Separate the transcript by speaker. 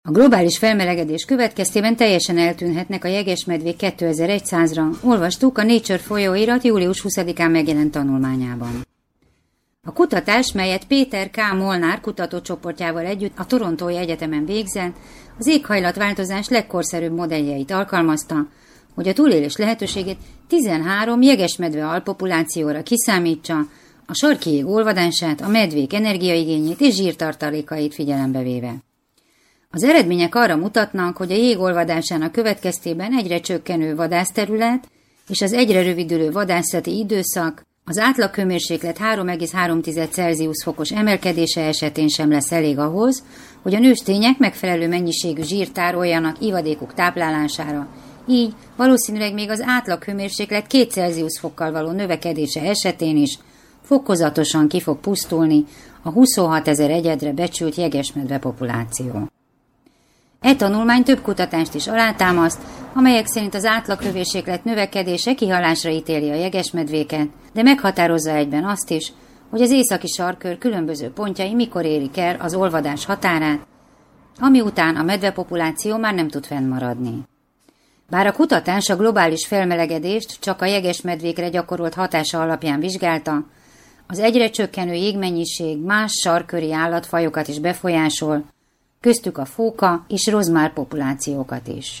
Speaker 1: A globális felmelegedés következtében teljesen eltűnhetnek a jegesmedvék 2100-ra, olvastuk a Nature folyóirat július 20-án megjelent tanulmányában. A kutatás, melyet Péter K. Molnár kutatócsoportjával együtt a Torontói Egyetemen végzett, az éghajlatváltozás legkorszerűbb modelljeit alkalmazta, hogy a túlélés lehetőségét 13 jegesmedve alpopulációra kiszámítsa, a sarki jég olvadását, a medvék energiaigényét és zsírtartalékait figyelembe véve. Az eredmények arra mutatnak, hogy a jég olvadásának következtében egyre csökkenő vadászterület és az egyre rövidülő vadászati időszak az átlaghőmérséklet 3,3 Celsius fokos emelkedése esetén sem lesz elég ahhoz, hogy a nőstények megfelelő mennyiségű zsírt tároljanak ivadékuk táplálására. Így valószínűleg még az átlaghőmérséklet 2 Celsius fokkal való növekedése esetén is fokozatosan ki fog pusztulni a 26 000 egyedre becsült jegesmedve populáció. E tanulmány több kutatást is alátámaszt, amelyek szerint az átlaghőmérséklet növekedése kihalásra ítéli a jegesmedvéket, de meghatározza egyben azt is, hogy az északi sarkkör különböző pontjai mikor érik el az olvadás határát, ami után a medvepopuláció már nem tud fennmaradni. Bár a kutatás a globális felmelegedést csak a jegesmedvékre gyakorolt hatása alapján vizsgálta, az egyre csökkenő jégmennyiség más sarkköri állatfajokat is befolyásol, köztük a fóka és rozmár populációkat is.